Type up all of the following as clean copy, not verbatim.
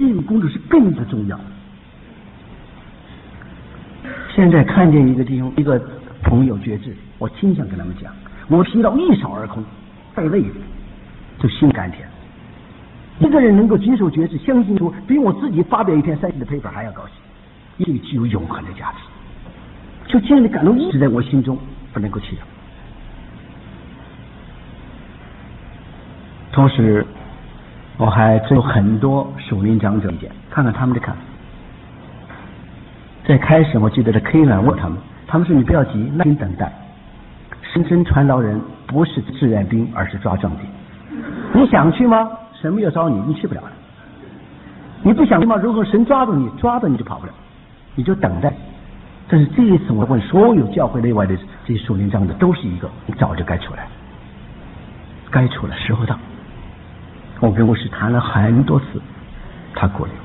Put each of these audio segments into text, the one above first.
这个工作是更加重要。现在看见一个弟兄一个朋友觉志，我经常跟他们讲，我疲劳一扫而空，太累了，就心甘甜。一个人能够接受觉志，相信主，比我自己发表一篇3页的 paper 还要高兴，因为具有永恒的价值。就这样的感动一直在我心中，不能够弃掉。同时我还有很多属灵长者意见，看看他们的看法。在开始我记得的可以来问他们说你不要急，耐心等待。神真传道人不是志愿兵，而是抓壮丁。你想去吗？神没有招你，你去不了了。你不想去吗？如果神抓住你，抓到你就跑不了，你就等待。但是这一次我问所有教会内外的这些属灵长者，都是一个你早就该出来，该出来时候到。我跟牧师谈了很多次，他鼓励我。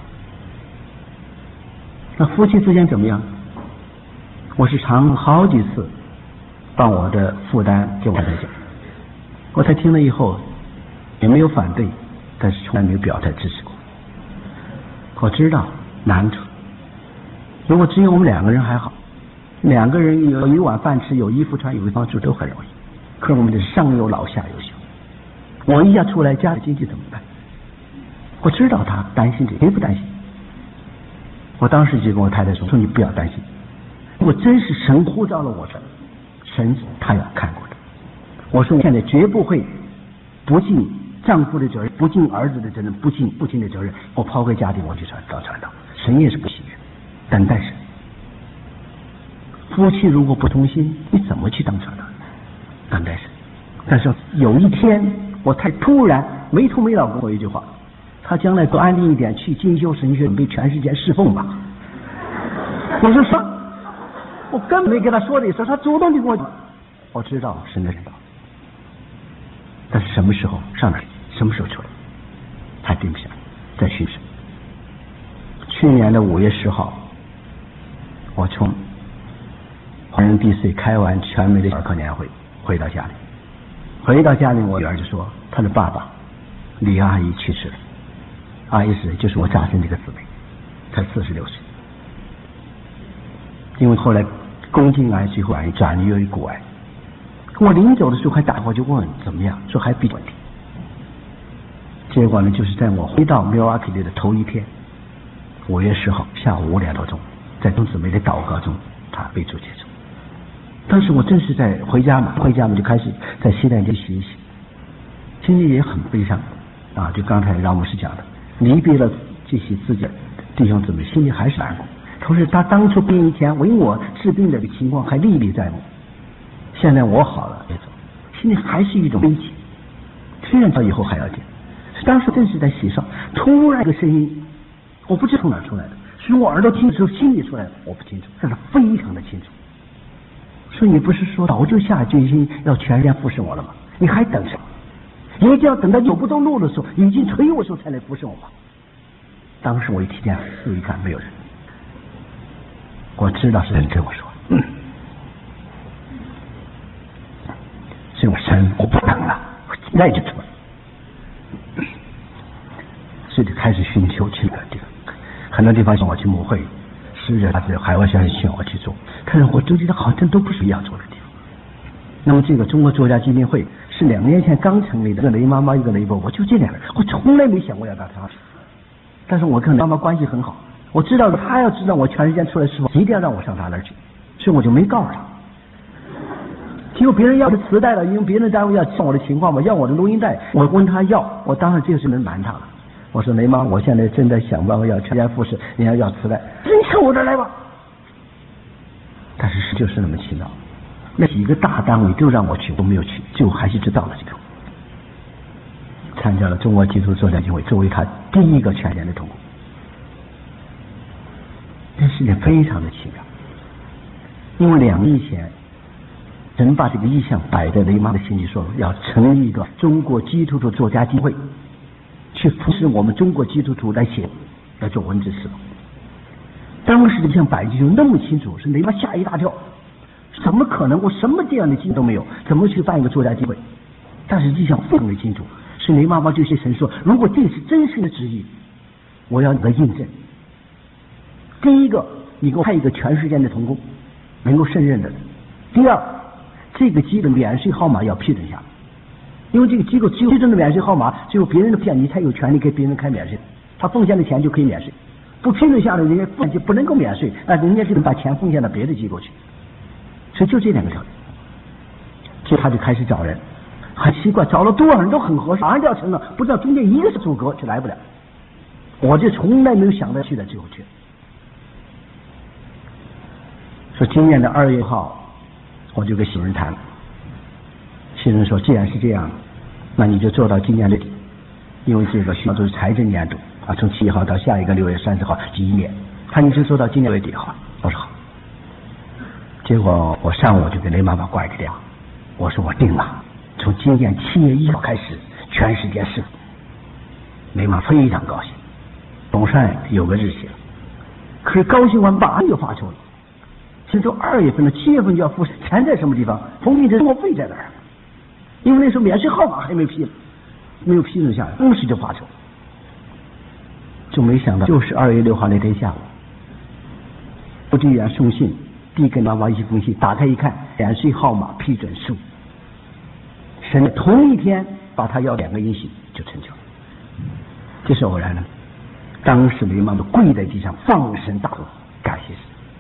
那夫妻之间怎么样？我是常好几次把我的负担给我太太讲，我才听了以后也没有反对，但是从来没有表态支持过。我知道难处，如果只有我们2个人还好，2个人有一碗饭吃，有衣服穿，有地方住都很容易。可是我们的上有老下有小，我一下出来，家里经济怎么办？我知道他担心这，谁不担心？我当时就跟我太太说你不要担心，如果真是神呼召了我这，神他要看过的。我说我现在绝不会不尽丈夫的责任，不尽儿子的责任，不尽父亲的责任，我抛开家庭我去当传道，神也是不喜悦，等待神。夫妻如果不同心，你怎么去当传道？等待神。但是有一天我太突然没头没脑跟我一句话，他将来多安定一点，去进修神学，准备全世界侍奉吧。我说什么？我根本没跟他说这事，他主动就跟我讲。我知道神的领导，但是什么时候上哪里，什么时候出来，还定不下，在寻神。去年的5月10号，我从华人必岁开完全美的儿科年会，回到家里，我女儿就说她的爸爸李阿姨去世了。阿姨是就是我家生这个姊妹，才46岁，因为后来宫颈癌最后转移为骨癌。我临走的时候还打电话就问怎么样，说还比较稳定。结果呢，就是在我回到Milwaukee的头一天，5月10号下午5点多钟，在姊妹的祷告中，他被主接受。当时我正是在回家嘛就开始在洗脸间洗一洗，心里也很悲伤啊，就刚才让牧师讲的，离别了这些自己的弟兄姊妹，心里还是难过。同时他当初病一天为我治病的情况还历历在目，现在我好了，心里还是一种悲戚，虽然到以后还要见。当时正是在洗上，突然一个声音，我不知从哪出来的，是我耳朵听的时候心里出来的，我不清楚，但是非常的清楚。说你不是说早就下决心要全然服侍我了吗？你还等什么？一定要等到走不动路的时候，已经催我的时候才来服侍我吗？当时我一听见，又一看没有人，我知道是人跟我说，所以我神我不等了，我现在就出来，所以就开始寻求去那个地方。很多地方想我去牧会，试着海外宣宣我去做，但是我就觉得好像都不是一样做的地方。那么这个中国作家基金会是2年前刚成立的，一个雷妈妈，一个雷伯，我就这2个人，我从来没想过要当他。但是我跟妈妈关系很好，我知道他要知道我全时间出来侍奉，一定要让我上他那儿去，所以我就没告诉他。结果别人要的磁带了，因为别人单位要送我的情况嘛，要我的录音带，我问他要，我当然这个是能瞒他了。我说雷妈，我现在正在想办法要全家服侍，你要磁带，你上我这儿来吧。但是就是那么奇妙，那几个大单位都让我去，我没有去，最后还是知道了这个。参加了中国基督作家基金会，作为他第一个全年的同工，这事情非常的奇妙。因为2年前，人把这个意向摆在雷妈的心里，说要成立一个中国基督徒作家基金会，去扶持我们中国基督徒来写，要做文字释放。当时这项摆就那么清楚，是雷妈吓一大跳，怎么可能？我什么这样的经都没有，怎么去办一个作家基金会？但是这项非常的清楚，是雷妈妈就些神说，如果这是真神的旨意， 我要你的印证。第一个，你给我派一个全时间的童工，能够胜任的。第二，这个机的免税号码要批准下来，因为这个机构只有批准的免税号码，只有别人的票，你才有权利给别人开免税。他奉献的钱就可以免税，不批准下来，人家奉献就不能够免税，那人家就能把钱奉献到别的机构去。所以就这两个条件，所以他就开始找人，很奇怪，找了多少人都很合适，马上就要成了，不知道中间一个是阻隔就来不了。我就从来没有想到去的，最后去。说今年的2月1号，我就跟新人谈了。新人说，既然是这样，那你就做到今年的底，因为这个需要都是财政年度啊，从7号到下一个6月30号这一年，他你就做到今年月底好。我说好。结果我上午就给雷妈妈挂一个电话，我说我定了，从今年7月1号开始全时间侍奉。雷妈非常高兴，总算有个日期了。可是高兴完马上就发愁了，现在都2月份了，7月份就要付钱在什么地方？封闭的生活费在哪儿？因为那时候免税号码还没批，没有批准下来，当时就发愁。就没想到就是2月6号那天下午，邮递员送信递给妈妈一封信，打开一看，免税号码批准书。神同一天把他要2个音信就成就了，这是偶然的。当时雷妈妈跪在地上放声大哭，感谢神。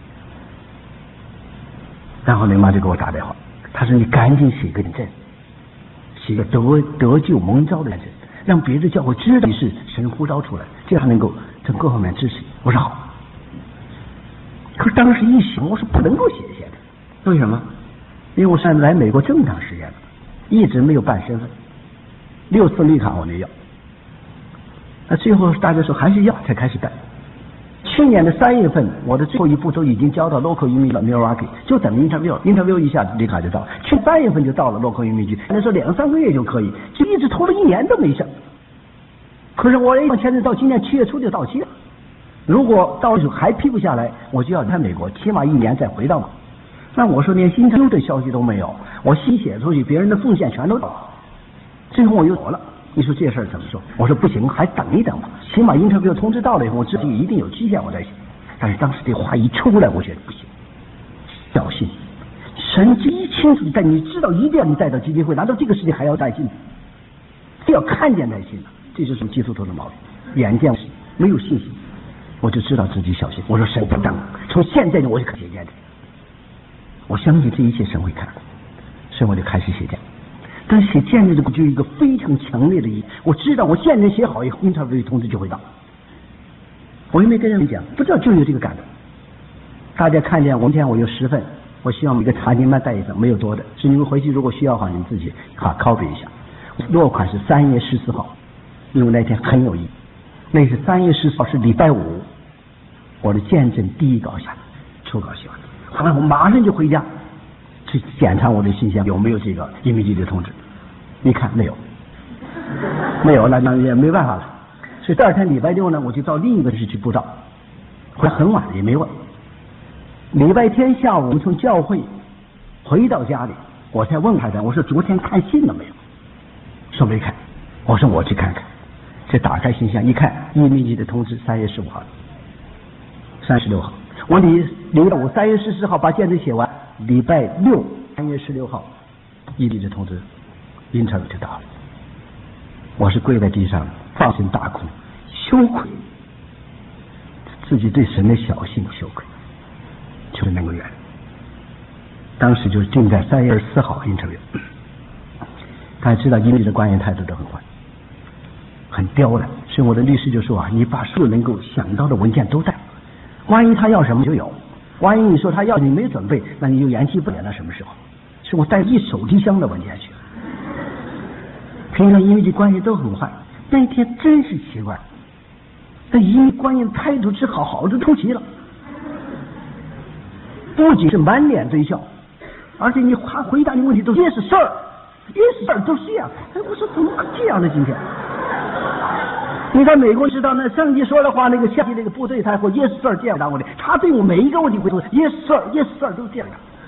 然后雷妈就给我打电话，他说你赶紧写个认证，写个得救蒙召的认证，让别的教会知道你是神呼召出来，这样能够从各方面支持你。我说好。可是当时一想，我说不能够写现在，为什么？因为我现在来美国这么长时间了，一直没有办身份，6次绿卡我没要，那最后大家说还是要才开始办。去年的3月份，我的最后一步都已经交到 local 移民局 Milwaukee， 就等 interview 一下绿卡就到了。去3月份就到了 local 移民局，那时候2-3个月就可以，就一直拖了1年都没事。可是我签证到今年7月初就到期了，如果到时候还批不下来，我就要在美国，起码1年再回到嘛。那我说连新州的消息都没有，我信写出去，别人的奉献全都到了，最后我又走了。你说这事儿怎么说？我说不行，还等一等吧，起码interview通知到了以后，我自己一定有期限我再写。但是当时这话一出来，我觉得不行，小心，神一清楚地带你知道，一定要你带到基金会，难道这个事情还要带信？非要看见带信的，这就是基督徒的毛病，眼见没有信心，我就知道自己小心。我说神不等，从现在我就开始写见证，我相信这一切神会看，所以我就开始写见证。但是写见证这个就有一个非常强烈的意义，我知道我见证写好以后 interview 通知就会到，我也没跟人讲，不知道就有这个感动。大家看见我今天我有10份，我希望每个查经班带一份，没有多的，所以你们回去如果需要的话，你们自己copy 一下。落款是3月14号，因为那天很有意义，那是3月14号是礼拜5，我的见证第一稿下，初稿写完，后来我马上就回家去检查我的信箱有没有这个移民局的通知，一看没有，那也没办法了。所以第2天礼拜6呢，我就到另一个市去布道，回来很晚也没问。礼拜天下午我们从教会回到家里，我才问太太，我说昨天看信了没有？说没看。我说我去看看。这打开信箱一看，移民局的通知3月15号36号，我礼拜53月14号把见证写完，礼拜63月16号移民局的通知 interview 就到了。我是跪在地上放声大哭，羞愧自己对神的小信，羞愧求能够原谅。当时就定在3月24号 interview。大家知道移民局的官员态度都很坏，很刁难，所以我的律师就说啊，你把所有能够想到的文件都带，万一他要什么就有，万一你说他要你没准备，那你就延期不了，那什么时候？所以我带一手提箱的文件去。平常移民局官员都很坏，那天真是奇怪，那移民官员态度之好，好的出奇了，不仅是满脸堆笑，而且你回答你问题都 yes sir 都是这样。哎，我说怎么这样的今天？你在美国知道那上级说的话，那个下级那个部队他会 yes sir 这样答问题，他对我每一个问题会说 yes sir 都这样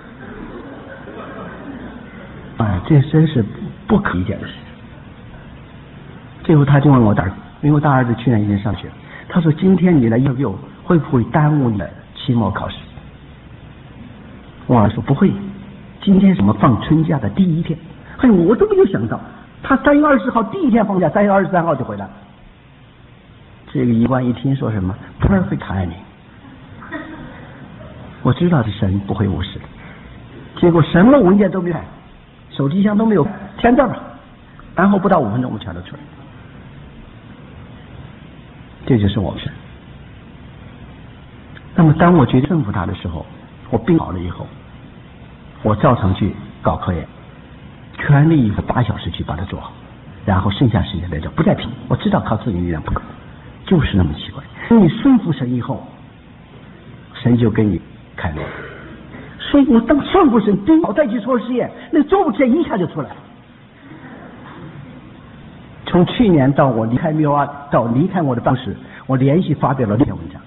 的。哎，这真是不可理解的事。最后他就问我大儿子，因为我大儿子去年已经上学， 他说今天你来interview会不会耽误你的期末考试？我儿子说不会，今天是我们放春假的第一天。哎，我都没有想到，他3月20号第一天放假，3月23号就回来。这个医官一听说什么 perfect timing， 我知道是神不会无视的。结果什么文件都没有，手机箱都没有，填字吧，然后不到5分钟我们全都出来。这就是我们神。那么当我决定顺服他的时候，我病好了以后，我照常去搞科研，全力以赴8小时去把它做好，然后剩下时间在这不再拼。我知道靠自己力量不够，就是那么奇怪。你顺服神以后，神就跟你开路。所以我当顺服神，对我再去做实验，那做不起来一下就出来了。从去年到我离开密尔瓦到离开我的办公室，我连续发表了6篇文章。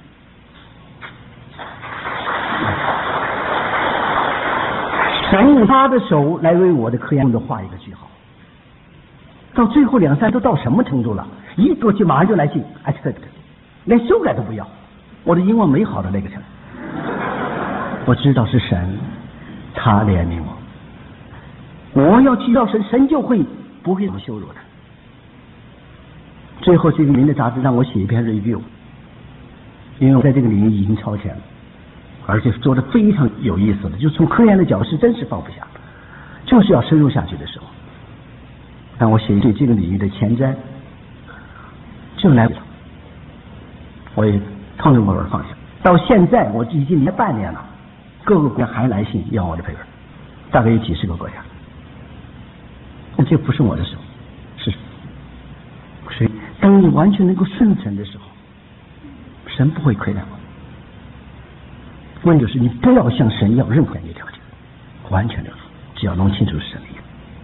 神用他的手来为我的科研工作画一个句号。到最后2、3都到什么程度了？一过去马上就来信 accept， 连修改都不要。我的英文没好的那个程度。我知道是神，他怜悯我。我要去到神，神就会不会那么羞辱他。最后这个名的杂志让我写一篇 review， 因为我在这个领域已经超前了，而且做的非常有意思的，就从科研的角度是真是放不下，就是要深入下去的时候，让我写一对这个领域的前瞻，就来不了，我也痛痛快快放下。到现在我已经半年了，各个国家还来信要我的配合，大概有几10个国家。那这不是我的手，是所以当你完全能够顺承的时候，神不会亏待我。问题是你不要向神要任何一个条件，完全的服，只要弄清楚是神的意思。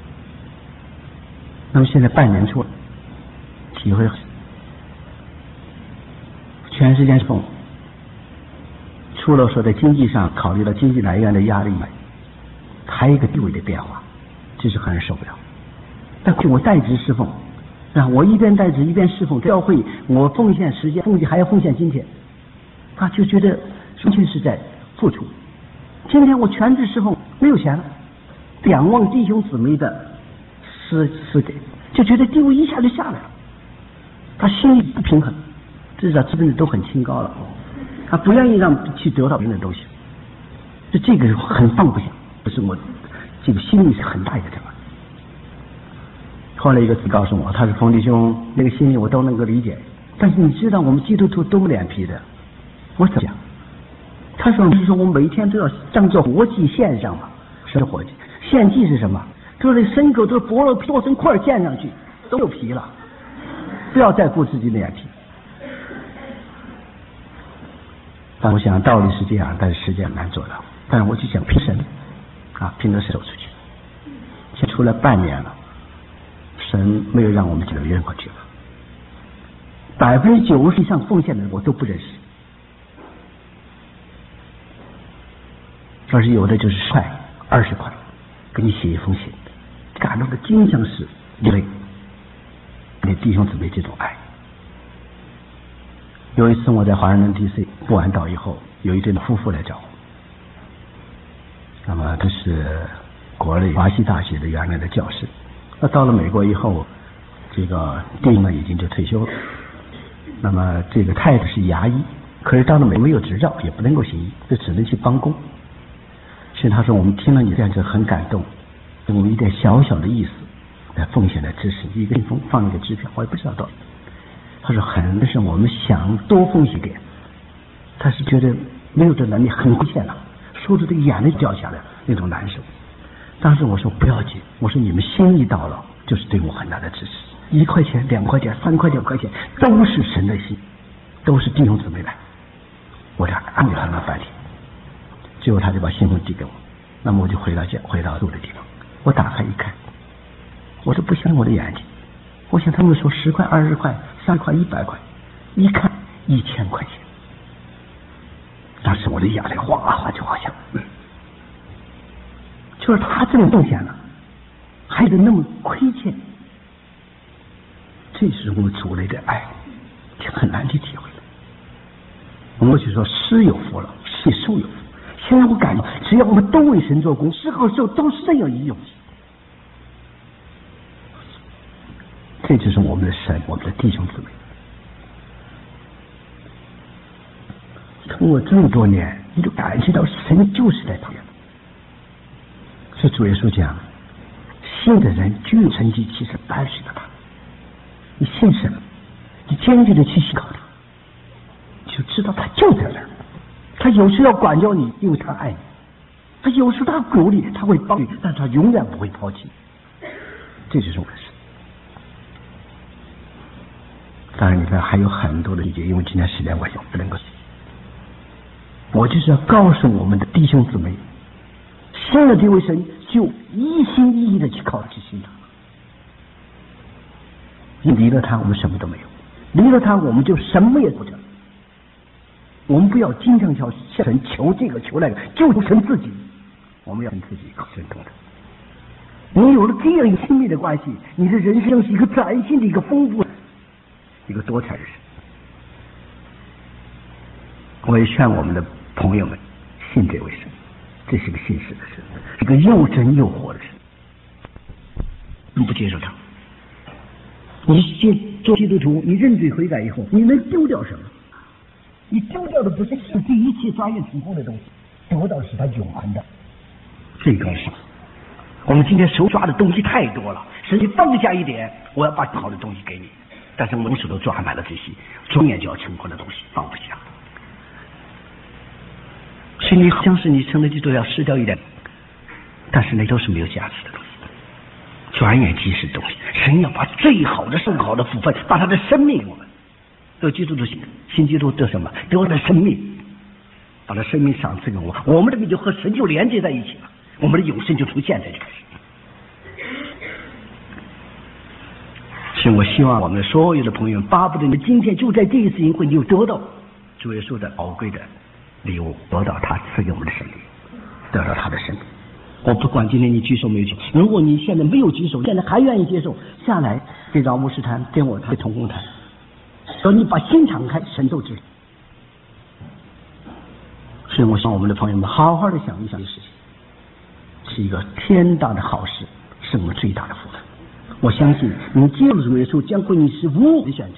那么现在半年出了，体会全世界是除了说在经济上考虑到经济来源的压力外，还有一个地位的变化，这是很让人受不了。但我代职侍奉，我一边代职一边侍奉教会，我奉献时间，还要奉献金钱，他就觉得完全是在付出。今天我全职侍奉没有钱了，仰望弟兄姊妹的施给，就觉得地位一下就下来了，他心里不平衡，至少资本都很清高了，他不愿意让去得到别人的东西，就这个很放不下，这是我这个心里是很大一个障碍。后来一个告诉我，他是冯弟兄，那个心里我都能够理解，但是你知道我们基督徒都脸皮的，我怎么讲？他说是说我们每天都要当做活祭献上嘛，什么活祭？献祭是什么？就是牲口都剥了剁成块献上去，都有皮了，不要再顾自己的脸皮。但我想道理是这样，但是实践很难做到。但是我就想凭神凭着神走出去。现在出来半年了，神没有让我们觉得任何惧怕，90%以上奉献的人我都不认识，而是有的就是10块、20块，给你写一封信，感动的经常是因为你弟兄姊妹这种爱。有一次我在华盛顿 DC 布完道以后，有一对夫妇来找我，那么这是国内华西大学的原来的教师，那到了美国以后，这个弟兄已经就退休了。那么这个太太是牙医，可是到了美国没有执照，也不能够行医，就只能去帮工。所以他说我们听了你这样子很感动，用一点小小的意思来奉献来支持，一个信封放一个支票，我也不知道到底。他说但是我们想多奉献点，他是觉得没有这能力，很亏欠了，说着这个眼泪掉下来那种难受。当时我说不要紧，我说你们心意到了就是对我很大的支持，1块钱、2块钱、3块钱、5块钱都是神的心，都是弟兄姊妹来。我俩安慰他了半天，最后他就把信封递给我，那么我就回到住的地方，我打开一看，我说不相信我的眼睛，我想他们说10块、20块、3块、100块，一看1000块钱，当时我的眼泪哗哗就好像就是他这么奉献了，还得那么亏欠，这是我们主内的爱，很难去体会的。 我们过去说施有福了，施受有福。现在我感觉，只要我们都为神做工，施和受都是这样一用。这就是我们的神，我们的弟兄姊妹。通过这么多年，你就感觉到神就是在旁边。是主耶稣讲，信的人具有神迹奇事伴随着他。你信神，你坚决的去信靠他，就知道他就在那儿。他有时要管教你，因为他爱你；他有时他鼓励，他会帮你，但他永远不会抛弃。这就是我的神。当然，你看还有很多的细节，因为今天时间关系，不能够。我就是要告诉我们的弟兄姊妹，信了这位神，就一心一意的去靠去信他。离了他，我们什么都没有；离了他，我们就什么也不成。我们不要经常向神求这个求那个，就神自己。我们要跟自己靠神同的。你有了这样一个亲密的关系，你的人生是一个崭新的、一个丰富的、一个多彩的人。我也劝我们的朋友们信这位神，这是个信实的神，是个又真又活的神。你不接受他，你做基督徒，你认罪悔改以后，你能丢掉什么？你丢掉的不是这一切抓眼成功的东西，得到的是他永恒的最高赏。我们今天手抓的东西太多了，神你放下一点，我要把好的东西给你，但是我们手都抓满了这些转眼就要成功的东西，放不下。心里好像是你成了基督要失掉一点，但是那都是没有价值的东西，转眼即逝的东西。神要把最好的、更好的福分，把他的生命给我们。得基督的信基督得什么？得我的生命，把他生命赏赐给我，我们这个就和神就连接在一起了，我们的永生就从现在就开始。所以我希望我们所有的朋友们，巴不得你今天就在这一次营会，你就得到主耶稣的宝贵的礼物，得到他赐给我们的生命，得到他的生命。我不管今天你举手没有举，如果你现在没有举手，现在还愿意接受，下来给饶牧师谈，跟我谈，同工谈。说你把心敞开，神都知道。所以我希望我们的朋友们好好的想一想这事情，是一个天大的好事，是我们最大的福分。我相信你接受主耶稣将会你是无误的选择。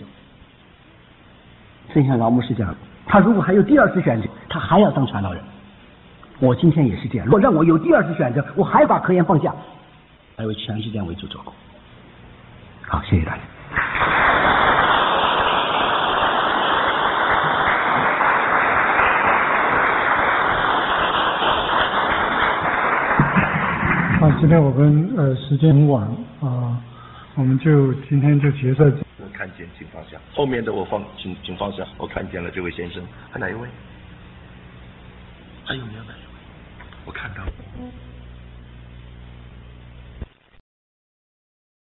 正像老牧师讲，他如果还有第二次选择，他还要当传道人。我今天也是这样，如果让我有第二次选择，我还把科研放下，还为全世界为主做工。好，谢谢大家。 今天我们时间很晚啊，我们就今天就结束。 我看见，请放下。后面的我请放下。我看见了这位先生，还哪一位？还有没有哪一位？我看到了。